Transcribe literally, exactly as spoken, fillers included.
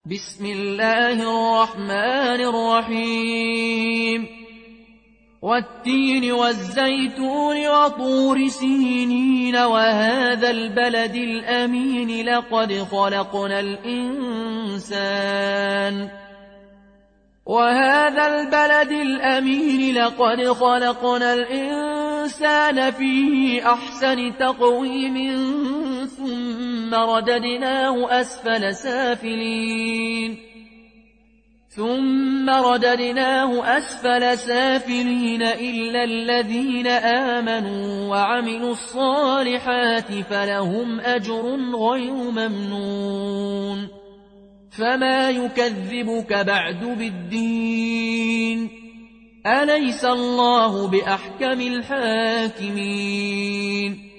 بسم الله الرحمن الرحيم والتين والزيتون وطور سينين وهذا البلد الأمين لقد خلقنا الإنسان وهذا البلد الأمين لقد خلقنا الإنسان في أحسن تقويم ثم رددناه أسفل سافلين ثم رددناه أسفل سافلين إلا الذين آمنوا وعملوا الصالحات فلهم أجر غير ممنون فما يكذبك بعد بالدين أليس الله بأحكم الحاكمين